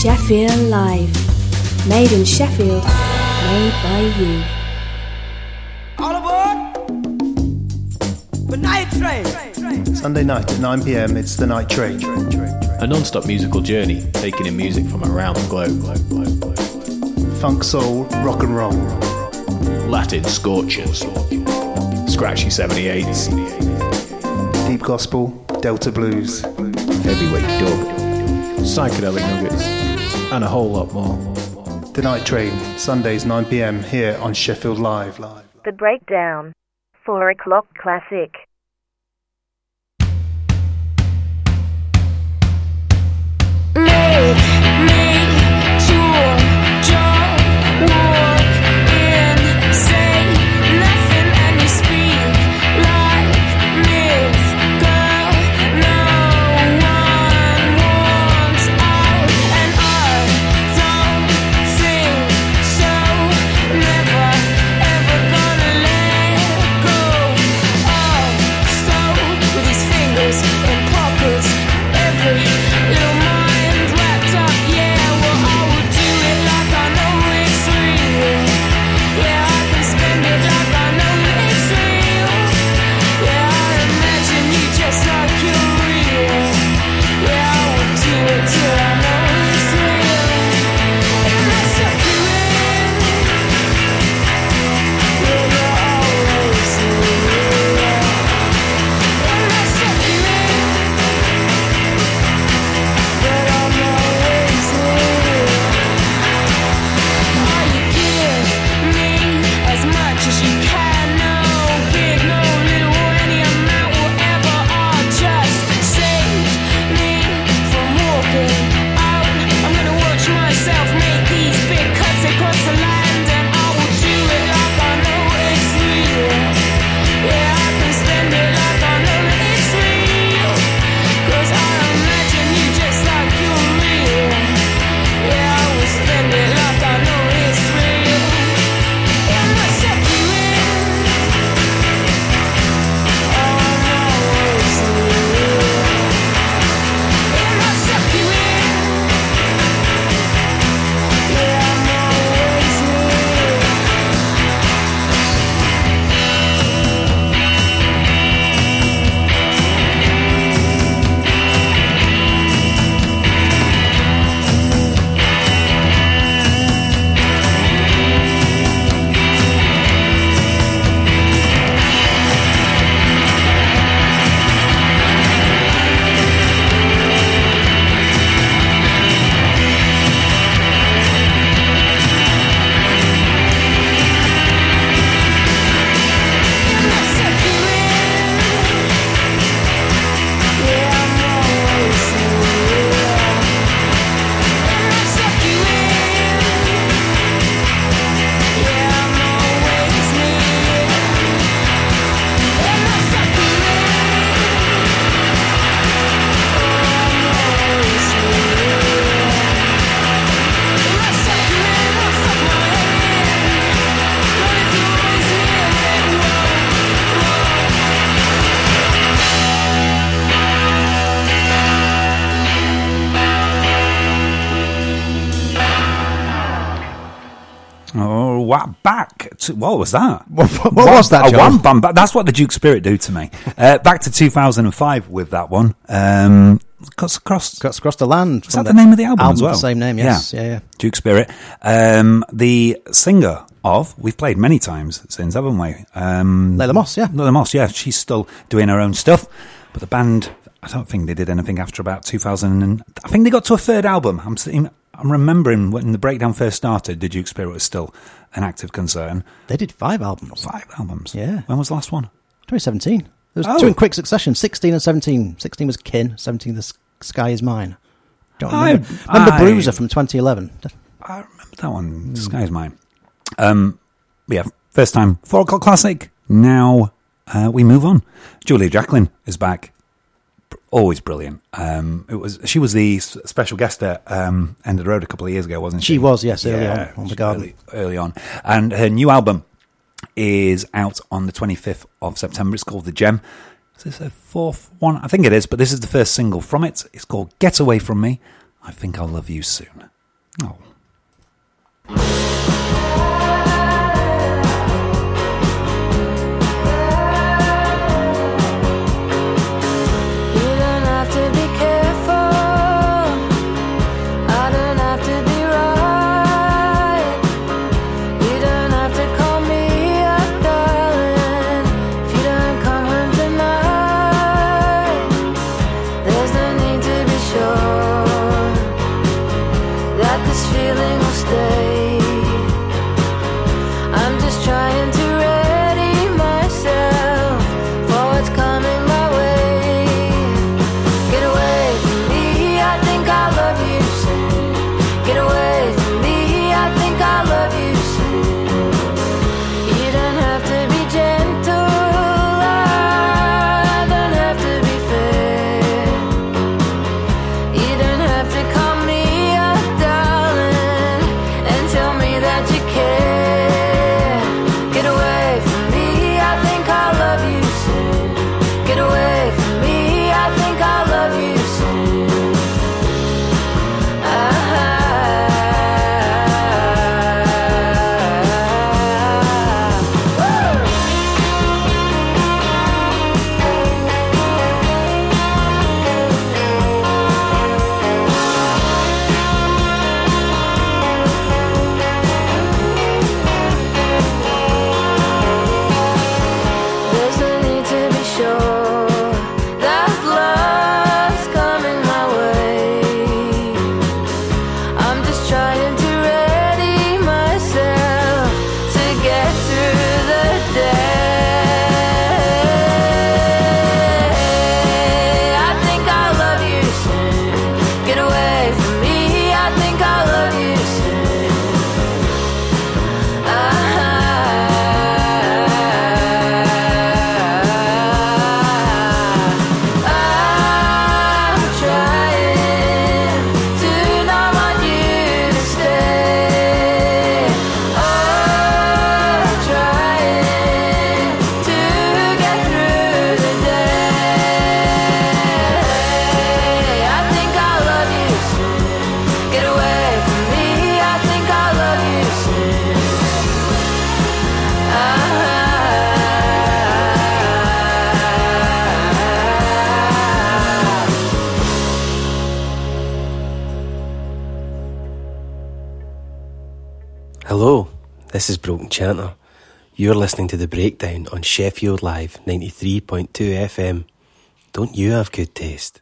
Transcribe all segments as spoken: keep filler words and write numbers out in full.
Sheffield Live. Made in Sheffield, made by you. All aboard the night train. Sunday night at nine p.m, it's the Night Train. A non-stop musical journey, taking in music from around the globe. globe, globe, globe. Funk, soul, rock and roll. Latin scorchers. Scratchy seventy-eights. Deep gospel, Delta blues. Heavyweight dub. Psychedelic nuggets. And a whole lot more. The Night Train, Sundays nine p.m, here on Sheffield Live. The Breakdown. Four o'clock classic. Make me to jump, walk in, say nothing and you speak like myth, girl. No one wants out, and I don't think so. Never ever gonna let go. Oh, so with these fingers in pockets, every little mind. Back to, what was that? What, what was that, A John? wham bam. That's what the Duke Spirit do to me. Uh, back to two thousand five with that one. Um, cuts across, cuts across the land. Is that the name of the album, album as well? The same name, yes. Yeah, yeah. yeah. Duke Spirit. Um, the singer of, we've played many times since, haven't we? Um, Layla Moss, yeah. Layla Moss, yeah. She's still doing her own stuff. But the band, I don't think they did anything after about two thousand. And, I think they got to a third album. I'm sitting, I'm remembering when the Breakdown first started, the Duke Spirit was still an active concern. They did five albums. Five albums? Yeah. When was the last one? twenty seventeen. There was oh. two in quick succession, sixteen and seventeen. sixteen was Kin, seventeen The Sky Is Mine. Don't remember. I, remember I, Bruiser from twenty eleven. I remember that one. Mm. The Sky Is Mine. Um, yeah, first time, four o'clock classic. Now uh, we move on. Julia Jacklin is back. Always brilliant. Um, it was she was the special guest at um, End of the Road a couple of years ago, wasn't she? She was, yes, early yeah, on on the Garden. Early, early on, and her new album is out on the twenty-fifth of September. It's called The Gem. Is this her fourth one? I think it is, but this is the first single from it. It's called Get Away From Me. I Think I'll Love You Soon. Oh. Hello, this is Broken Chanter. You're listening to The Breakdown on Sheffield Live ninety-three point two F M. Don't you have good taste?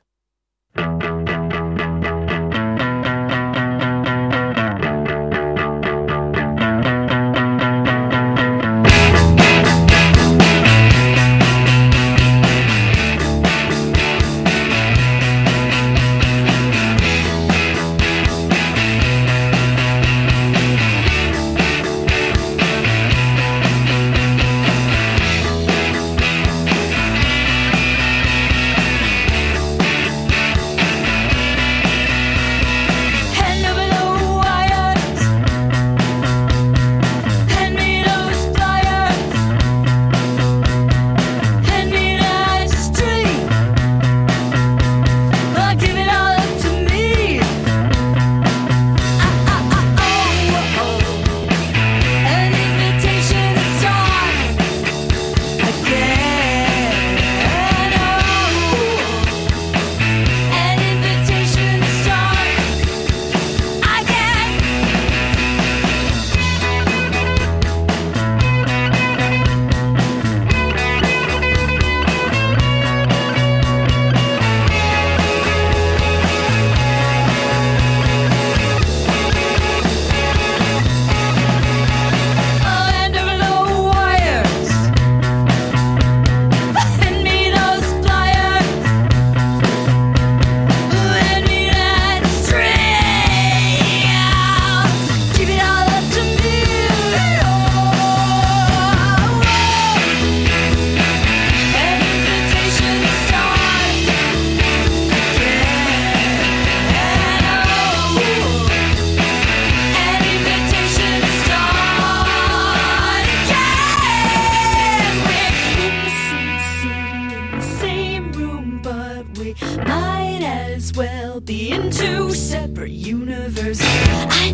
Might as well be in two separate universes. I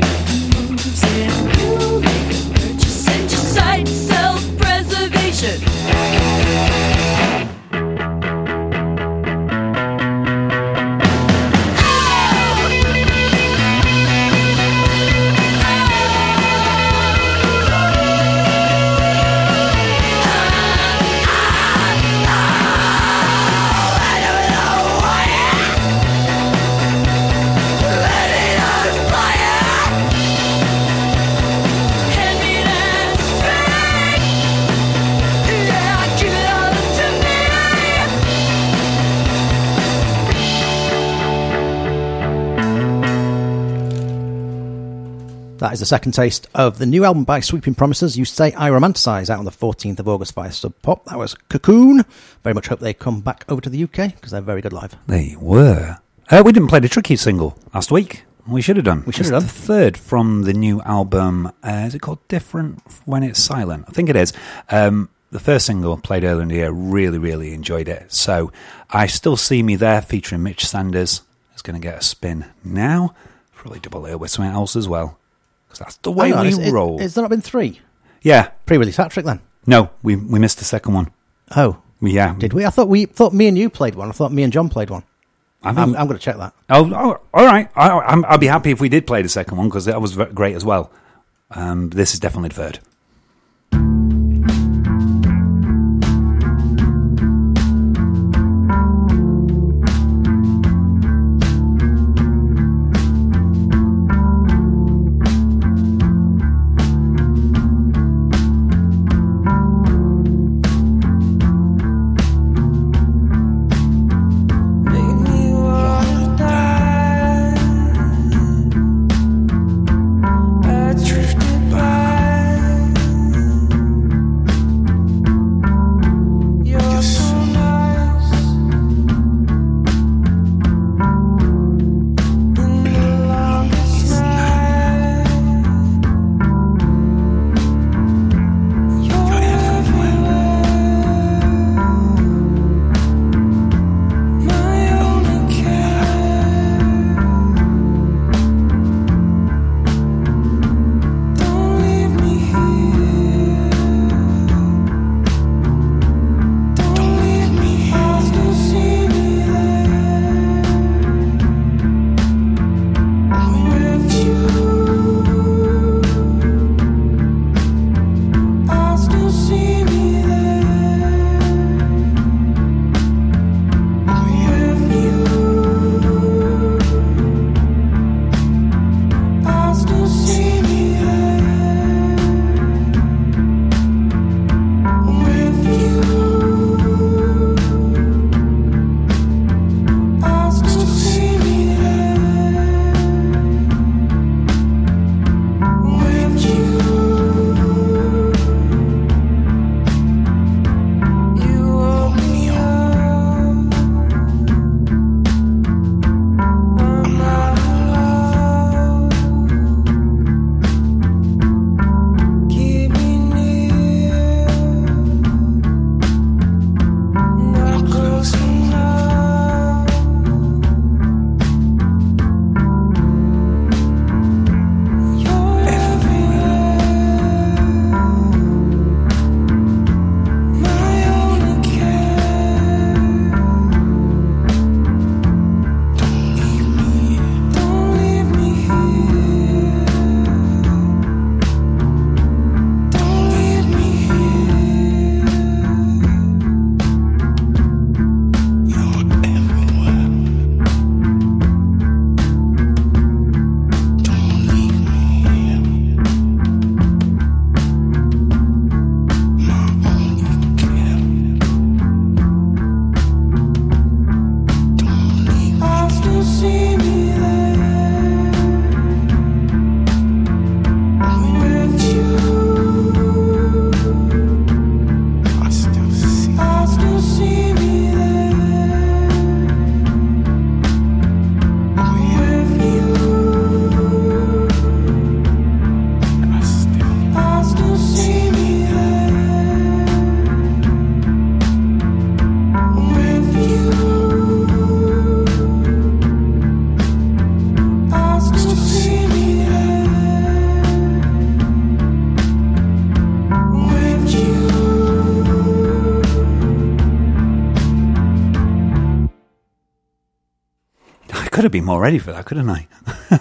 That is the second taste of the new album by Sweeping Promises, You Say I Romanticize, out on the fourteenth of August via Sub Pop. That was Cocoon. Very much hope they come back over to the U K, because they're very good live. They were. Uh, we didn't play the Tricky single last week. We should have done. We should have It's done. the third from the new album. Uh, is it called Different When It's Silent? I think it is. Um, the first single played earlier in the year. Really, really enjoyed it. So I Still See Me There, featuring Mitch Sanders, is going to get a spin now. Probably double it with something else as well. Because that's the way Hang on, we is, it- roll. Has there not been three? Yeah. Pre-release hat trick then? No, we we missed the second one. Oh. Yeah. Did we? I thought we thought me and you played one. I thought me and John played one. I I'm, think, I'm going to check that. Oh, oh, all right. I, I'm, I'll be happy if we did play the second one, because that was ve- great as well. Um, this is definitely the third. could have been more ready for that, couldn't I?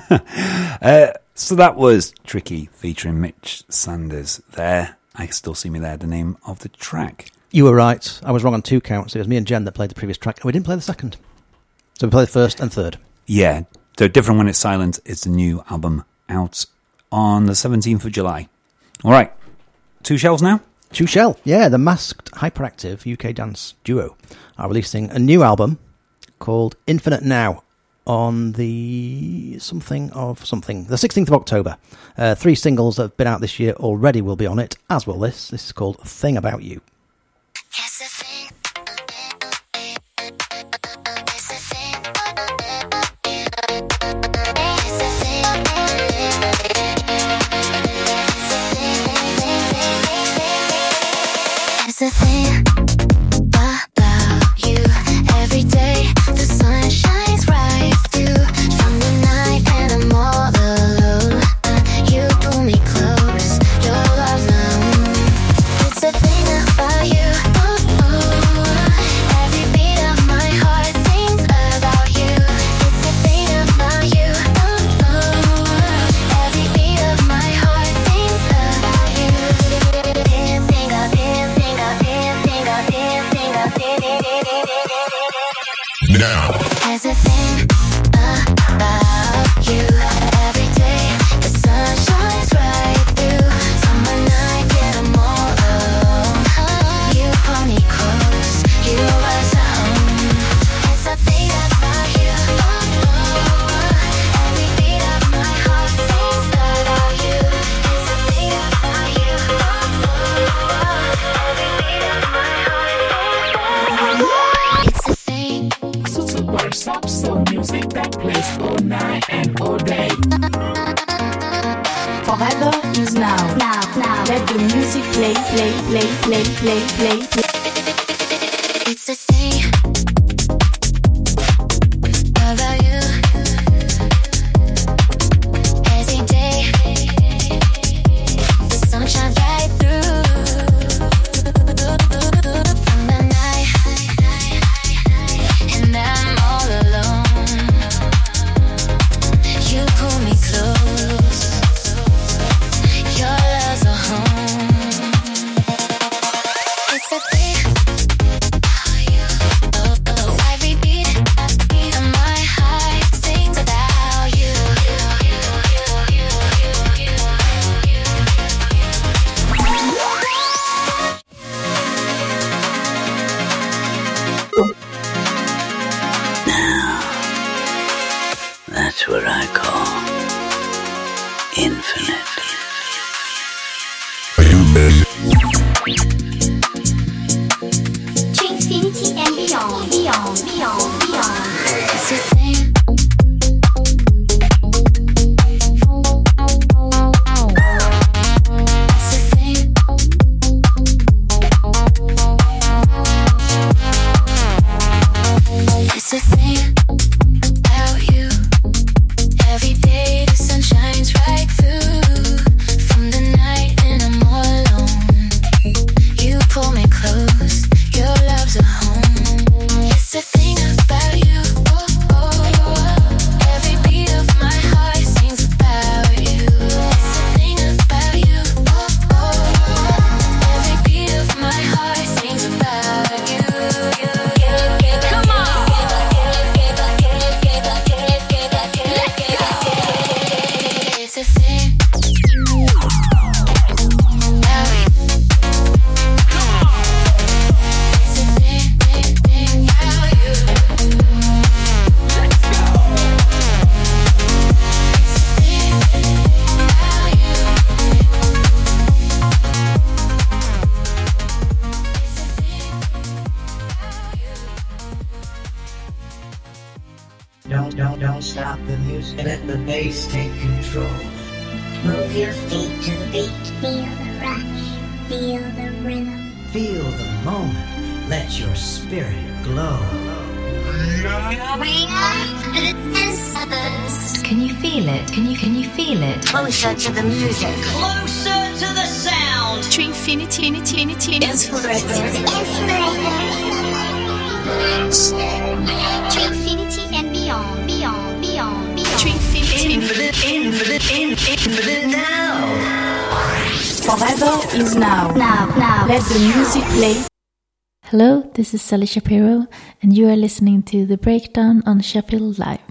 uh, so that was Tricky featuring Mitch Sanders there. I Still See Me There, the name of the track. You were right. I was wrong on two counts. It was me and Jen that played the previous track, and we didn't play the second. So we played the first and third. Yeah. So Different When It's Silent is the new album out on the seventeenth of July. All right. Two shells now? Two Shell, yeah, the masked hyperactive U K dance duo are releasing a new album called Infinite Now on the something of something, the sixteenth of October. Uh, three singles that have been out this year already will be on it, as will this. This is called Thing About You. It's a thing about you. Every day the sun shines right through from the night, and I'm all alone. You pull me close, your love zone. It's a thing about you. Oh, oh. Every beat of my heart sings about you. It's a thing about you. Oh, oh. Every beat of my heart sings about you. Think, think of, think, think of, think, think of, think, think of, think, think, think, think, think, think. Now. There's a thing about you. Every day the sun shines right through. Summer night, get 'em all alone. You pull me close, you rush home. It's a thing about you. Oh, oh. Every beat of my heart sings about you. It's a thing about you. Oh, oh. Every beat of my heart sings about you. It's a thing. Super soft soul music that plays all night and all day. Forever is now. Now, now. Let the music play, play, play, play, play, play, play. It's a thing about you. Every day the sun shines right through from the night, and I'm all alone. You pull me close, your love's a home. It's a thing. Every beat of my heart sings about you. That's what I call infinite. Are you ready? To infinity and beyond, beyond, beyond, beyond. It's a thing. It's a thing. It's a thing about you. Every day the sun shines right through from the night, and I'm all alone. You pull me close, your love's a home. It's a thing about you. Oh, oh. Every beat of my heart sings about you. It's a thing about you. Oh, oh. Every beat of my heart sings about you. Come on. It's a thing about you. It's a thing, thing, thing about you. Let's go. It's a thing about you. It's a thing about you. Don't, don't, don't stop the music. Let the bass take control. Move your feet to the beat. Feel the rush. Feel the rhythm. Feel the moment. Let your spirit glow. Can you feel it? Can you can you feel it? Closer to the music. Closer to the sound. To infinity, infinity, infinity. Inspiration. To infinity and beyond, beyond, beyond, beyond. To infinity. Infinite, infinite, infinite, infinite now. Forever is now. Now, now. Let the music play. Hello, this is Sally Shapiro, and you are listening to The Breakdown on Sheffield Live.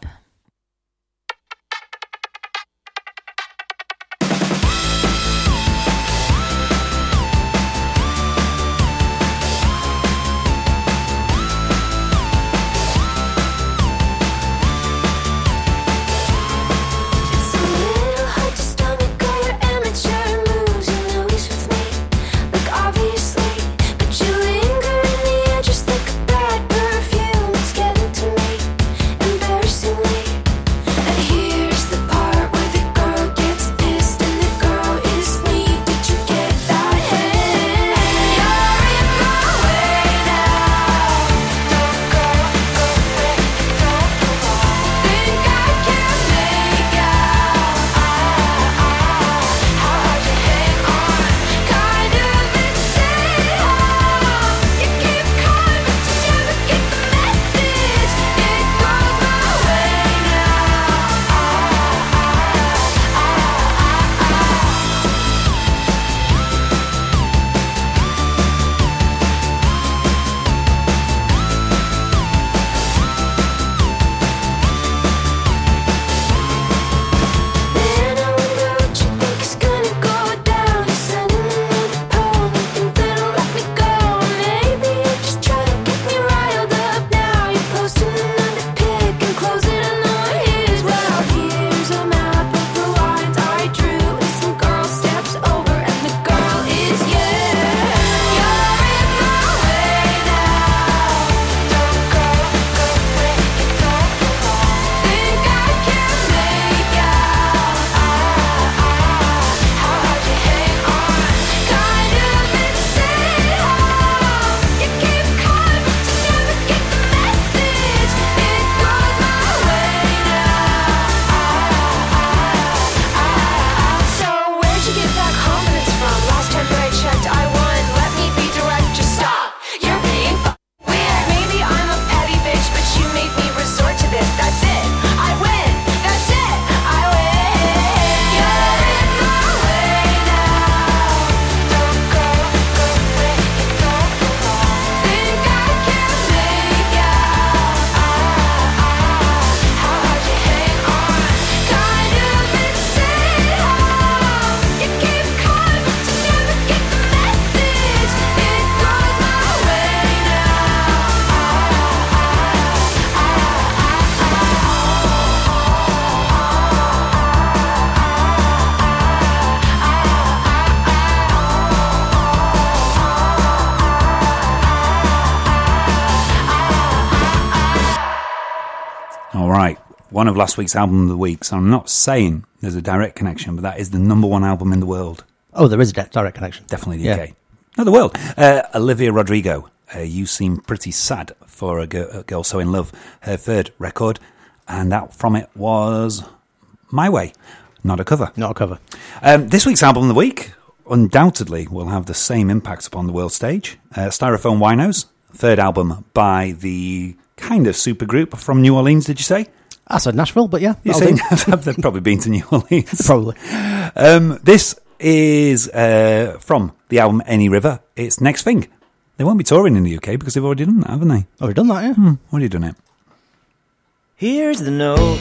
one of last week's album of the week, so I'm not saying there's a direct connection, but that is the number one album in the world. Oh, there is a de- direct connection. Definitely the Yeah. U K. No, the world. Uh, Olivia Rodrigo, uh, You Seem Pretty Sad for a, Girl, a Girl So In Love, her third record, and that from it was My Way, not a cover. Not a cover. Um, this week's album of the week undoubtedly will have the same impact upon the world stage. Uh, Styrofoam Winos, third album by the kind of supergroup from New Orleans, did you say? I said Nashville, but yeah. You that'll see, do. they've probably been to New Orleans. Probably. Um, this is uh, from the album Any River. It's Next Thing. They won't be touring in the U K because they've already done that, haven't they? Already done that, yeah. Hmm, already done it. Here's the note.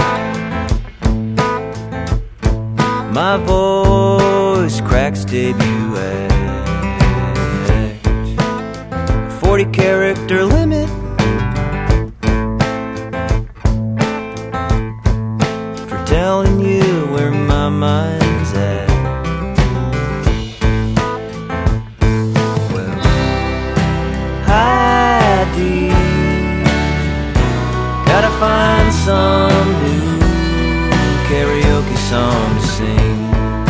My voice cracks debut act. forty character limit. For telling you where my mind's at. Well, hi dear. Gotta find some new karaoke song to sing.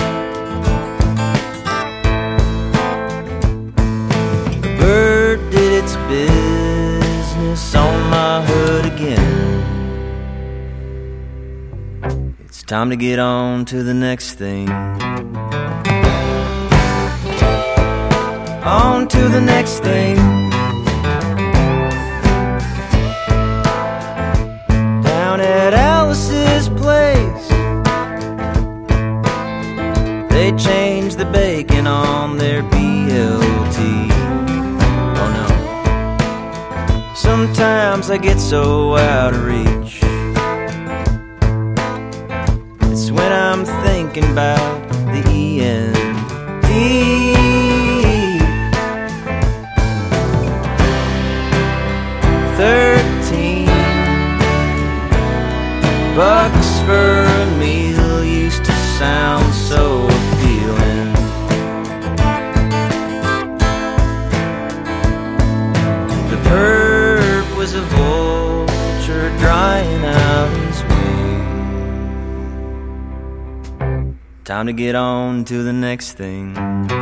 The bird did its business on my hood again. It's time to get on to the next thing. On to the next thing. At Alice's place, they changed the bacon on their B L T. Oh no, sometimes I get so out of reach. It's when I'm thinking about the E N D. Thirteen bucks for a meal used to sound so appealing. The perp was a vulture drying out his wing. Time to get on to the next thing.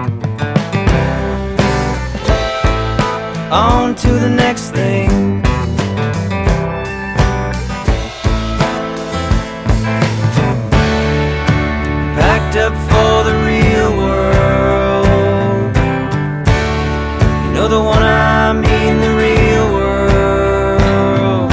On to the next thing. Up for the real world. You know the one I mean, the real world.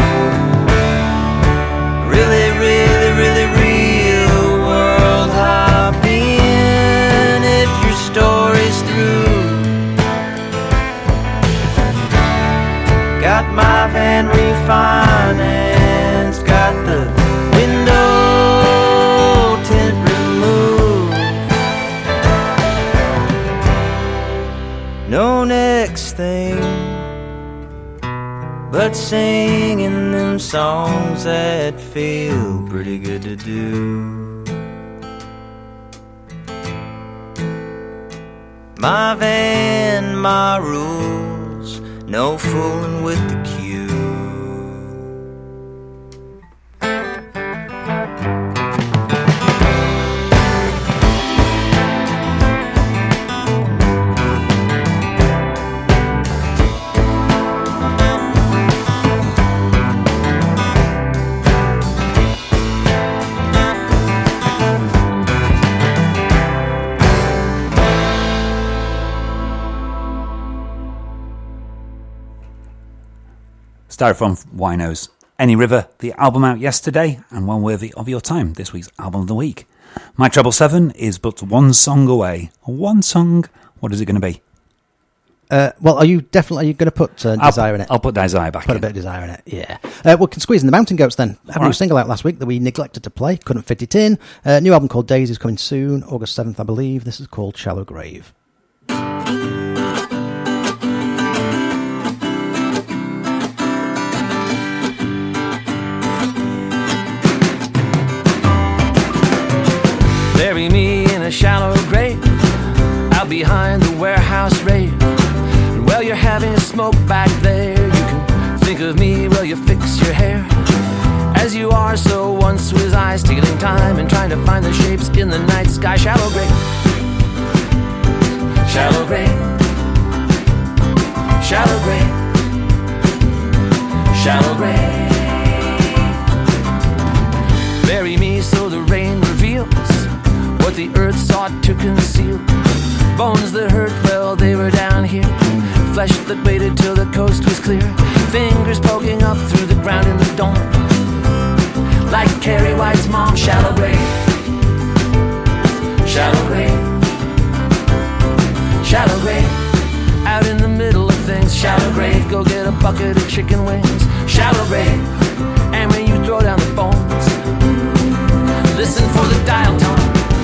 Really, really, really real world. Hop in if your story's through. Got my van refinanced. Got the window tint removed. No next thing but singing them songs that feel pretty good to do. My van, my rules, no fooling with the queue. Styrofoam Winos, Any River, the album out yesterday and one worthy of your time, this week's album of the week. My Treble Seven is but one song away. One song, what is it going to be? Uh, well, are you definitely are you going to put uh, Desire I'll, in it? I'll put Desire back Put in. a bit of Desire in it, yeah. Uh, we can squeeze in the Mountain Goats then. Have a new right. single out last week that we neglected to play, couldn't fit it in. Uh, new album called Days is coming soon, August seventh, I believe. This is called Shallow Grave. Bury me in a shallow grave out behind the warehouse rail. And while you're having a smoke back there, you can think of me while you fix your hair. as you are, so once was I, stealing time and trying to find the shapes in the night sky. Shallow grave, shallow grave, shallow grave, shallow grave. Bury me so the rain reveals what the earth sought to conceal. Bones that hurt, well, they were down here. Flesh that waited till the coast was clear. Fingers poking up through the ground in the dawn, like Carrie White's mom. Shallow grave, shallow grave, shallow grave. Out in the middle of things, shallow grave. Go get a bucket of chicken wings, shallow grave. And when you throw down the bones, listen for the dial tone.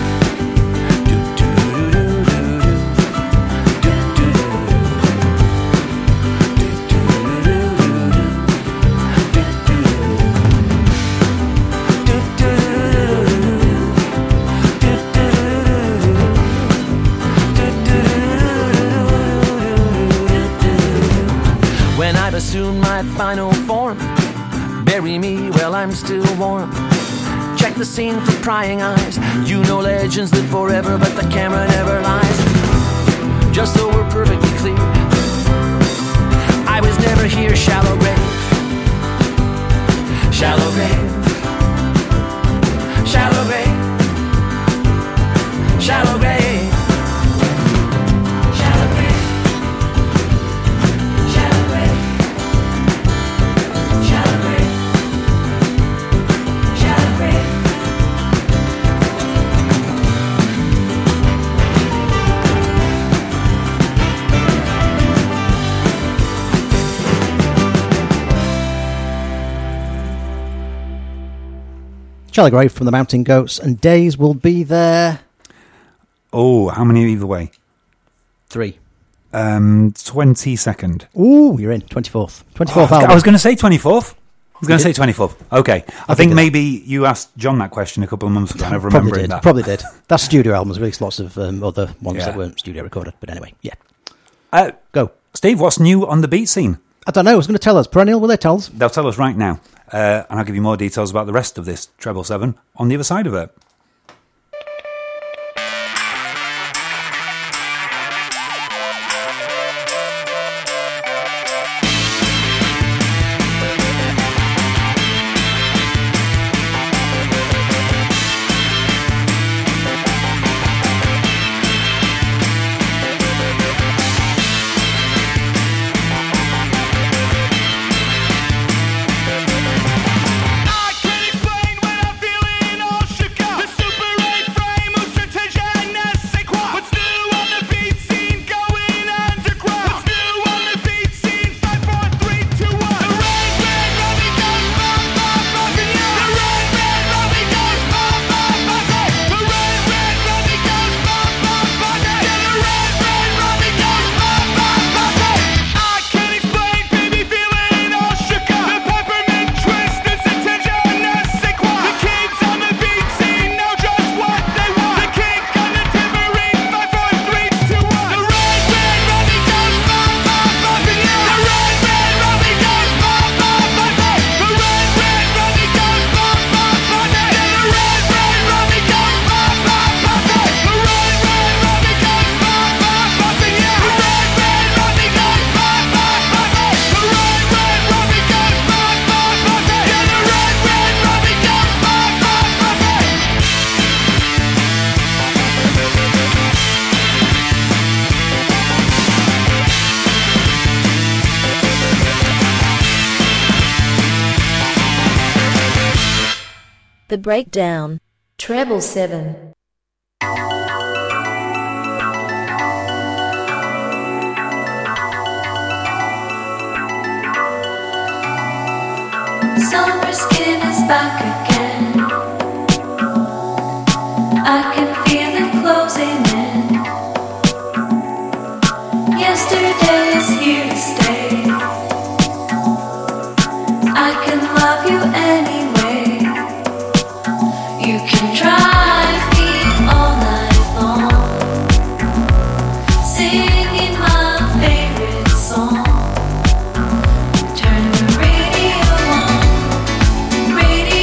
When I've assumed my final form, bury me while I'm still warm. Check the scene for prying eyes. You know legends live forever, but the camera never lies. Just so we're perfectly clear, I was never here. Shallow grave, shallow grave, shallow grave, shallow grave. Shallow Grave from the Mountain Goats, and Days will be there. Oh, how many either way? Three. Um, twenty-second. Ooh, you're in. twenty-fourth. twenty-fourth oh, album. I was going to say twenty-fourth. I was going to say twenty-fourth. Okay. I, I think did. maybe you asked John that question a couple of months ago. I never Probably remember did. that. Probably did. That's studio albums. Released lots of um, other ones Yeah. that weren't studio recorded. But anyway, yeah. Uh, Go. Steve, what's new on the beat scene? I don't know. I was going to tell us. Perennial, will they tell us? They'll tell us right now. Uh, and I'll give you more details about the rest of this Treble seven on the other side of it. The Breakdown. Treble seven. Summer skin is back again. I can feel it closing in. Yesterday is here to stay. I can love you anyway. You can drive me all night long, singing my favorite song. Turn the radio on, radio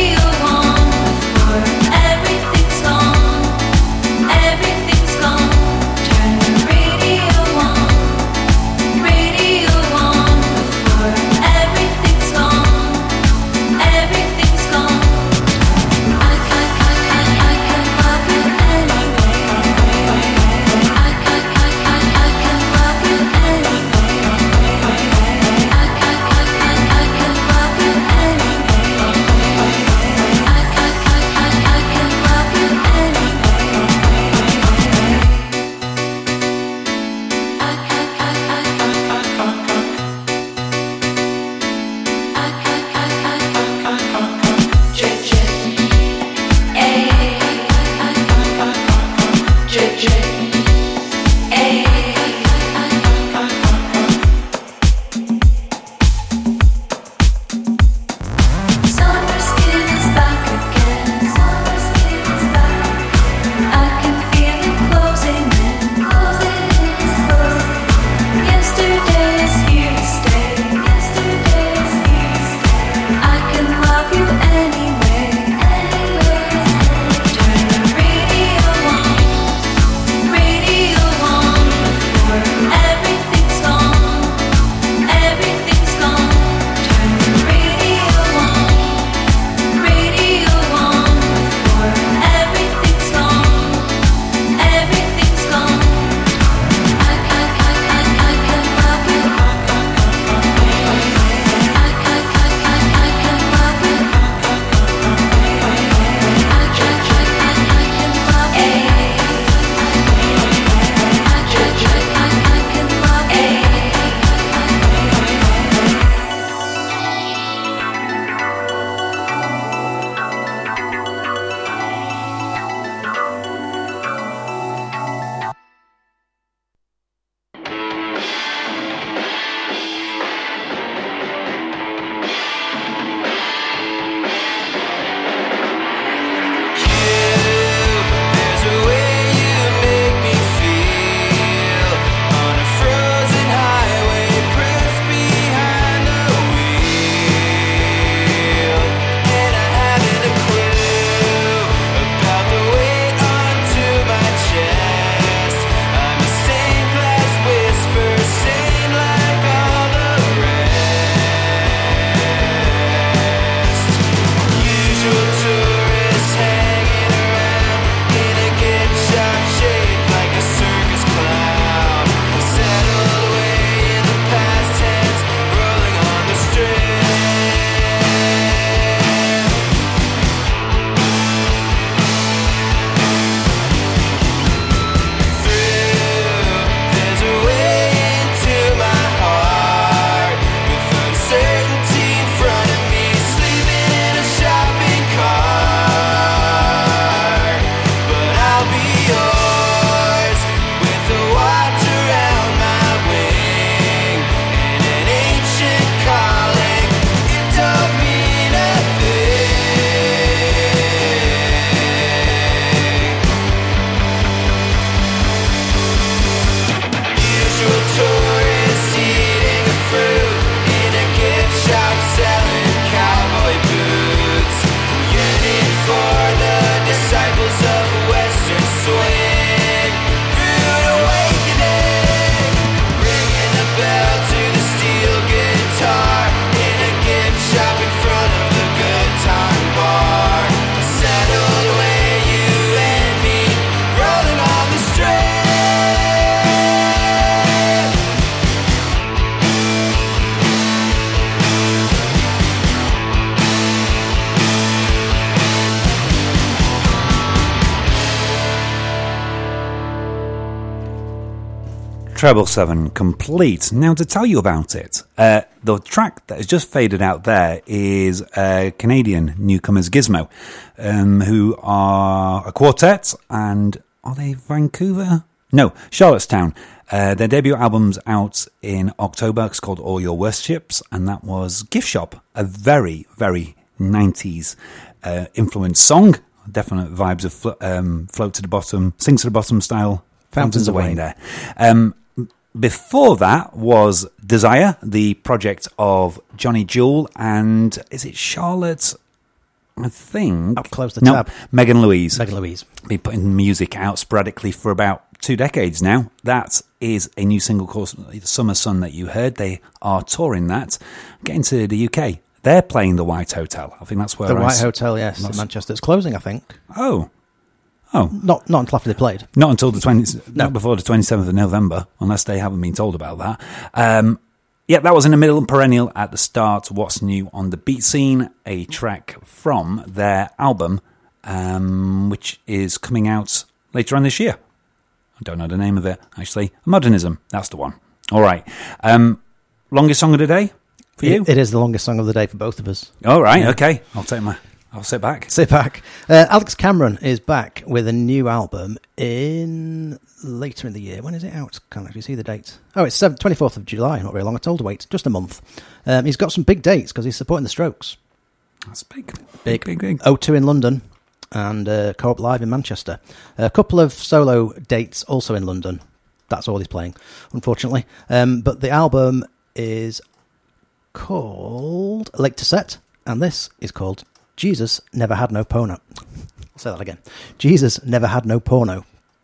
Treble seven complete. Now to tell you about it, uh, the track that has just faded out there is uh, Canadian newcomers Gizmo, um, who are a quartet, and are they Vancouver? No, Charlottetown. Uh, their debut album's out in October. It's called All Your Worships, and that was Gift Shop, a very, very nineties uh, influenced song. Definite vibes of flo- um, Float to the Bottom, Sing to the Bottom style. Fountains of Wayne there. Um, before that was Desire, the project of Johnny Jewel, and is it Charlotte? I think. Up close the no, tab. Megan Louise. Megan Louise. Been putting music out sporadically for about two decades now. That is a new single called Summer Sun that you heard. They are touring that. Getting to the U K. They're playing the White Hotel. I think that's where The I White s- Hotel, yes, in Manchester. It's closing, I think. Oh. Oh. Not not until after they played. Not until the twenty, No. not before the twenty-seventh of November, unless they haven't been told about that. Um, yeah, that was in the middle and perennial at the start. What's new on the beat scene? A track from their album, um, which is coming out later on this year. I don't know the name of it, actually. Modernism, that's the one. All right. Um, longest song of the day for you? It, it is the longest song of the day for both of us. All right, Yeah. okay. I'll take my... I'll sit back. Sit back. Uh, Alex Cameron is back with a new album in later in the year. When is it out? Can't actually see the date. Oh, it's twenty-fourth of July. Not very long at all to wait. Just a month. Um, he's got some big dates because he's supporting the Strokes. That's big. Big, big, big. O two in London and uh, Co-op Live in Manchester. A couple of solo dates also in London. That's all he's playing, unfortunately. Um, but the album is called Lake to Set, and this is called Jesus Never Had No Porno. I'll say that again. Jesus Never Had No Porno.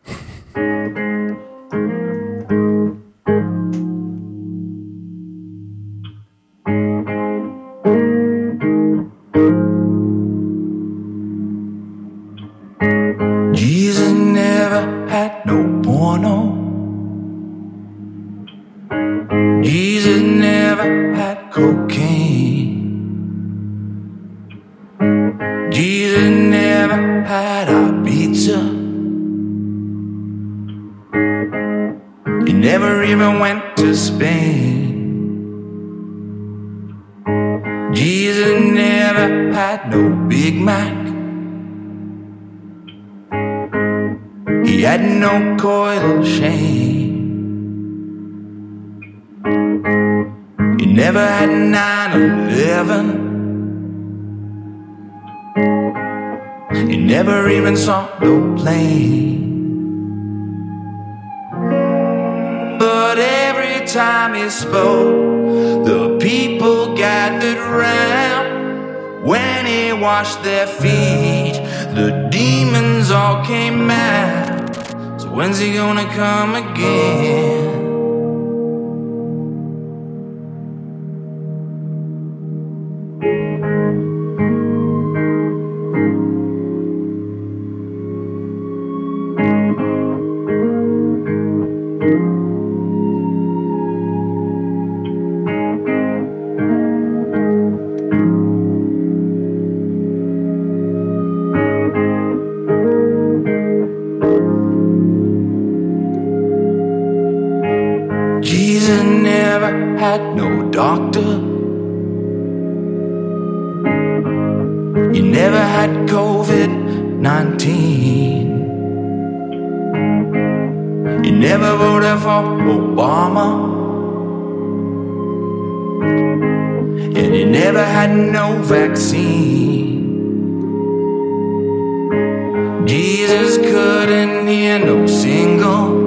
Jesus never had no porno. Jesus never had cocaine. Jesus never had a pizza. He never even went to Spain. Jesus never had no Big Mac. He had no coil shame. He never had nine eleven. He never even saw no plane. But every time he spoke, the people gathered round. When he washed their feet, the demons all came out. So when's he gonna come again? Jesus never had no doctor. He never had COVID nineteen. He never voted for Obama. And he never had no vaccine. Jesus couldn't hear no single.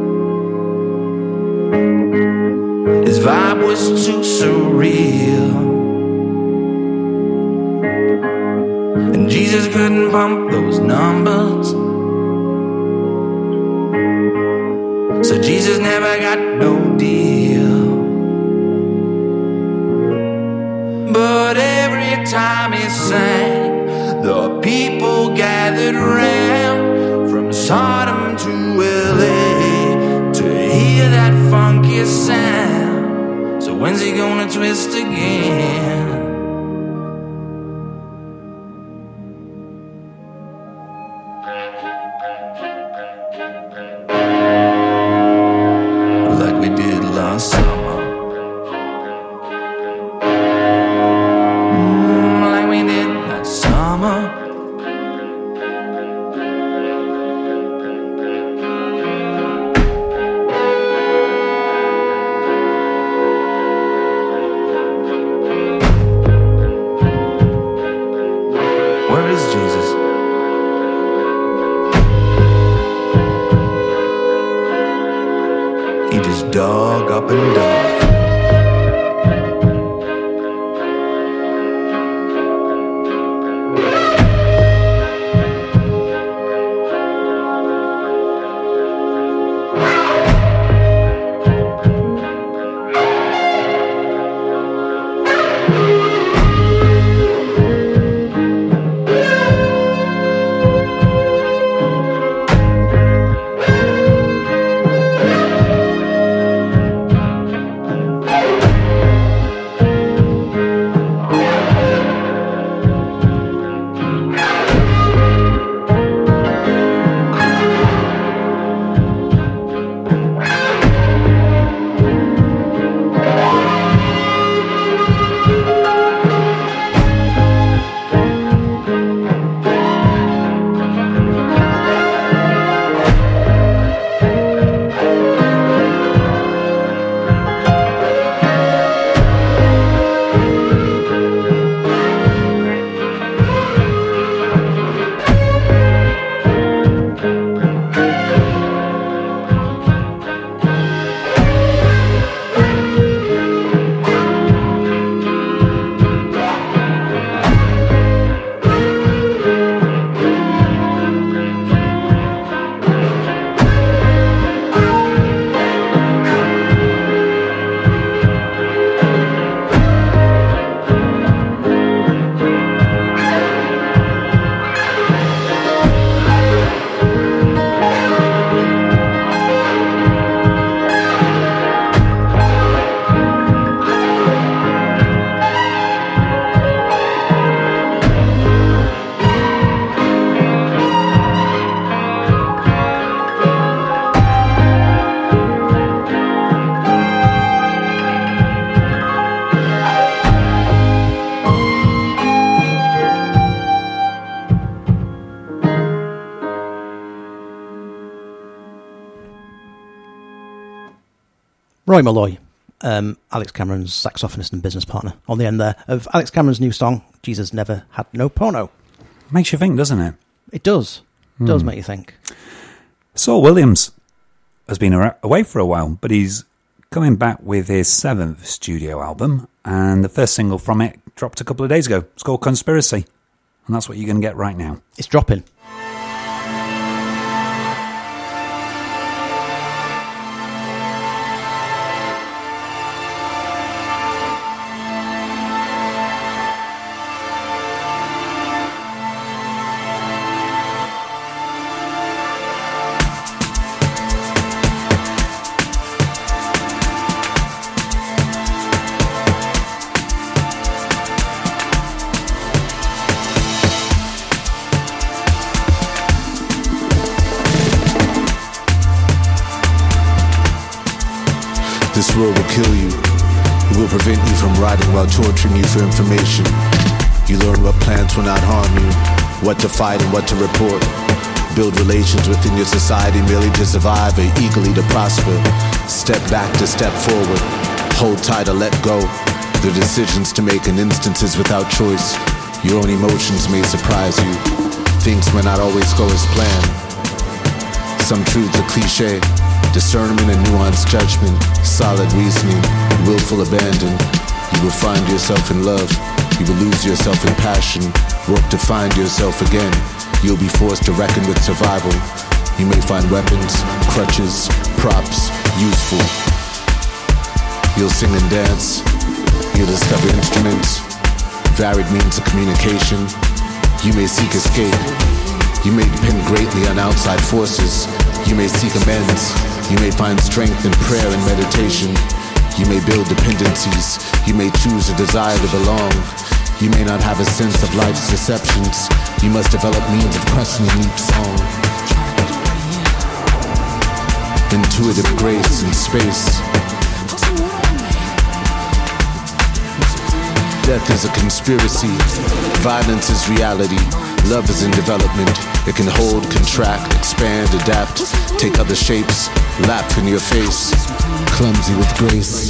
His vibe was too surreal. And Jesus couldn't pump those numbers. So Jesus never got no deal. But every time he sang, the people gathered round from Sodom to L A to hear that funky sound. So when's he gonna twist again? dog, up and dog. Roy Malloy, um, Alex Cameron's saxophonist and business partner, on the end there of Alex Cameron's new song, Jesus Never Had No Porno. Makes you think, doesn't it? It does. It Mm. does make you think. Saul Williams has been ar- away for a while, but he's coming back with his seventh studio album, and the first single from it dropped a couple of days ago. It's called Conspiracy, and that's what you're going to get right now. It's dropping. This road will kill you. It will prevent you from riding while torturing you for information. You learn what plans will not harm you, what to fight and what to report. Build relations within your society merely to survive or eagerly to prosper. Step back to step forward. Hold tight or let go. The decisions to make in instances without choice. Your own emotions may surprise you. Things may not always go as planned. Some truths are cliche. Discernment and nuanced judgment, solid reasoning, willful abandon. You will find yourself in love. You will lose yourself in passion. Work to find yourself again. You'll be forced to reckon with survival. You may find weapons, crutches, props, useful. You'll sing and dance. You'll discover instruments, varied means of communication. You may seek escape. You may depend greatly on outside forces. You may seek amends. You may find strength in prayer and meditation. You may build dependencies. You may choose a desire to belong. You may not have a sense of life's deceptions. You must develop means of questioning each song. Intuitive grace in space. Death is a conspiracy. Violence is reality. Love is in development. It can hold, contract, expand, adapt, take other shapes, lap in your face, clumsy with grace.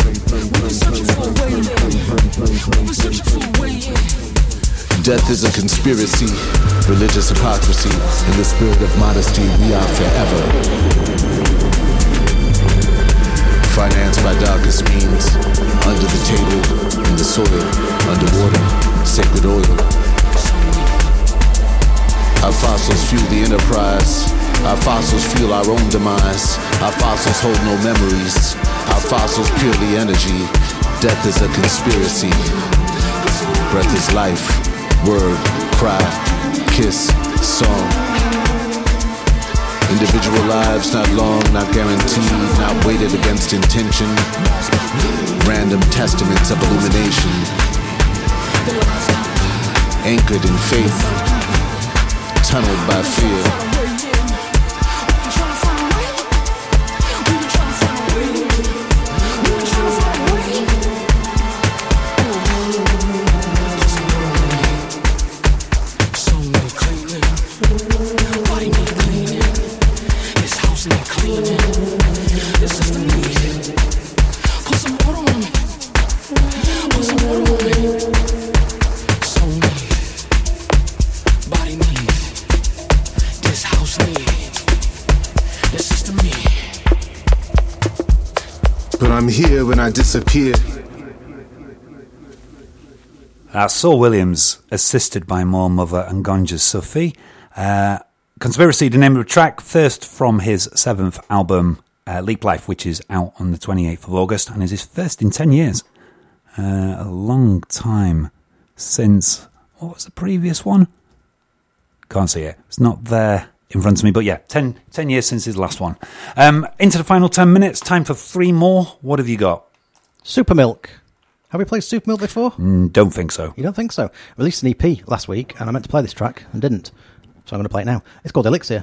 Death is a conspiracy, religious hypocrisy. In the spirit of modesty, we are forever. financed by darkest means. Under the table, in the soil, underwater, sacred oil. Our fossils fuel the enterprise. Our fossils fuel our own demise. Our fossils hold no memories. Our fossils purely energy. Death is a conspiracy. Breath is life. Word, cry, kiss, song. Individual lives not long, not guaranteed, not weighted against intention. Random testaments of illumination. Anchored in faith. Tunneled by fear. I'm here when I disappear. Uh, Saul Williams, assisted by More Mother and Gonja's Sophie. Uh, Conspiracy, the name of the track, first from his seventh album, uh, Leap Life, which is out on the twenty-eighth of August, and is his first in ten years. Uh, a long time since, what was the previous one? Can't see it. It's not there in front of me, but yeah, ten, ten years since his last one. Um, into the final ten minutes, time for three more. What have you got? Supermilk. Have we played Supermilk before? Mm, don't think so. You don't think so? Released an E P last week, and I meant to play this track and didn't. So I'm going to play it now. It's called Elixir.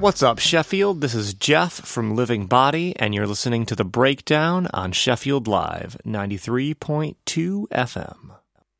What's up, Sheffield? This is Jeff from Living Body, and you're listening to The Breakdown on Sheffield Live, ninety-three point two F M.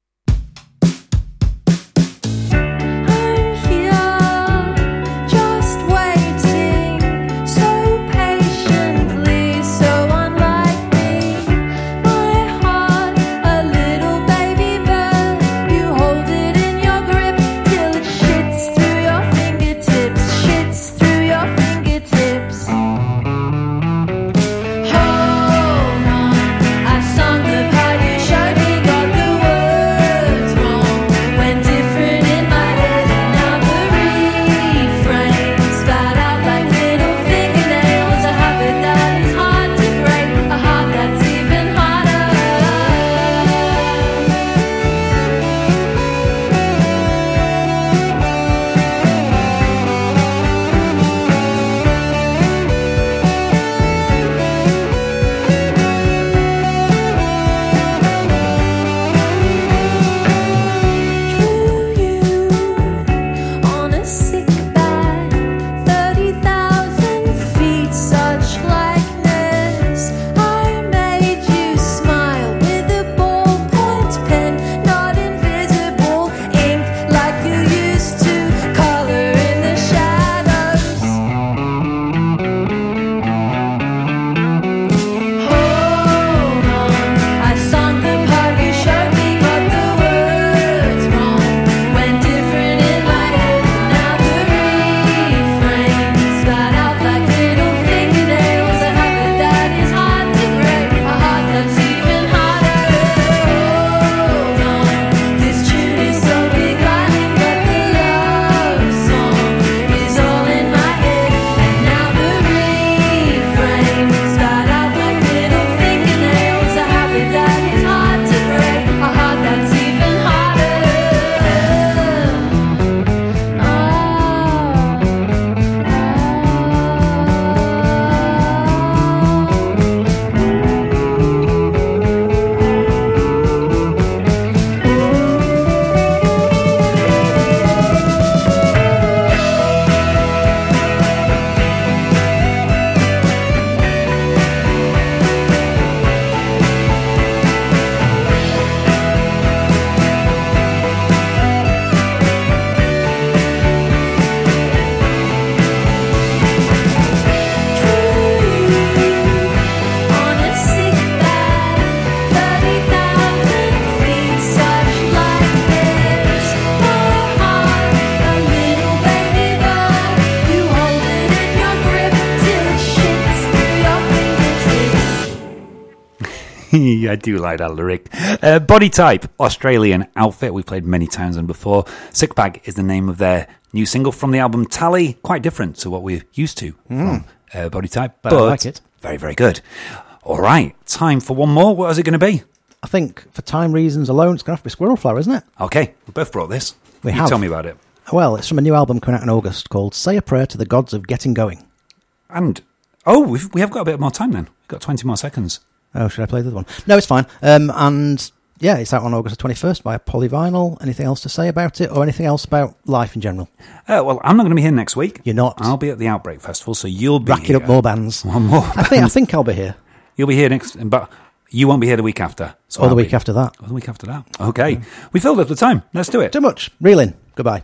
I do like that lyric. Uh, Body Type, Australian outfit. We played many times and before. Sick Bag is the name of their new single from the album Tally. Quite different to what we're used to Mm. from uh, Body Type. But But I like it. Very, very good. All right, time for one more. What is it going to be? I think for time reasons alone, it's going to have to be Squirrel Flower, isn't it? Okay, we both brought this. We you have. Tell me about it. Well, it's from a new album coming out in August called Say a Prayer to the Gods of Getting Going. And, oh, we've, we have got a bit more time then. We've got twenty more seconds. Oh, should I play the other one? No, it's fine. Um, and yeah, it's out on August the twenty-first by Polyvinyl. Anything else to say about it or anything else about life in general? Uh, well, I'm not going to be here next week. You're not? I'll be at the Outbreak Festival, so you'll be Racking here. up more bands. One more. I think I think I'll be here. You'll be here next, but you won't be here the week after. So or the I'll week be. after that. Or the week after that. Okay. Mm. We filled up the time. Let's do it. Too much. Reel in. Goodbye.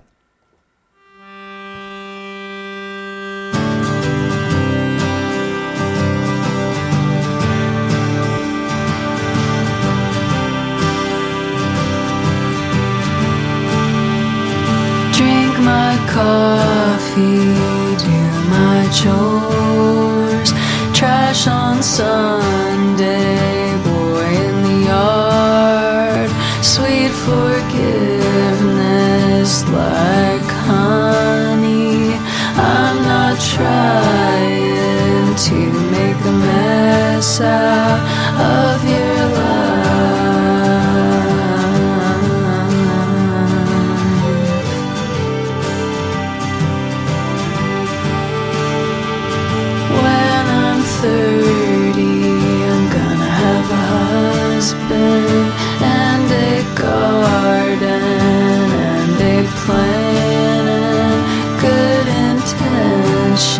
Drink my coffee, do my chores, trash on Sunday, boy in the yard, sweet forgiveness like honey. I'm not trying to make a mess out of your life. When I'm thirty, I'm gonna have a husband and a garden and a plan and good intentions.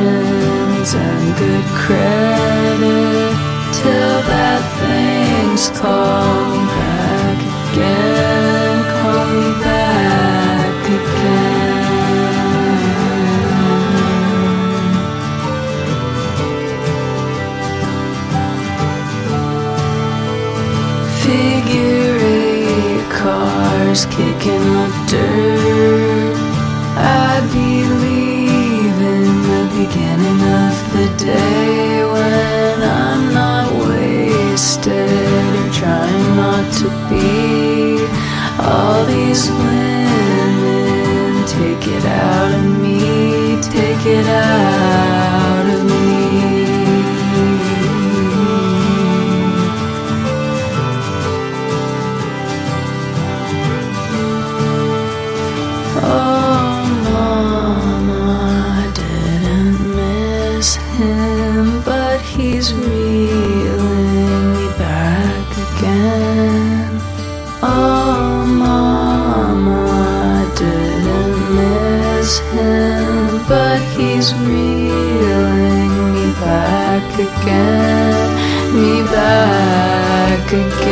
good credit till bad things call me back again, call me back again. Figure eight cars kicking up dirt. I believe in the beginning of the day when I'm not wasted or trying not to be. All these women, take it out of me, take it out of me. Oh, Mama, I didn't miss him, but he's reeling me back again. Oh, Mama, I didn't miss him, but he's reeling me back again, me back again.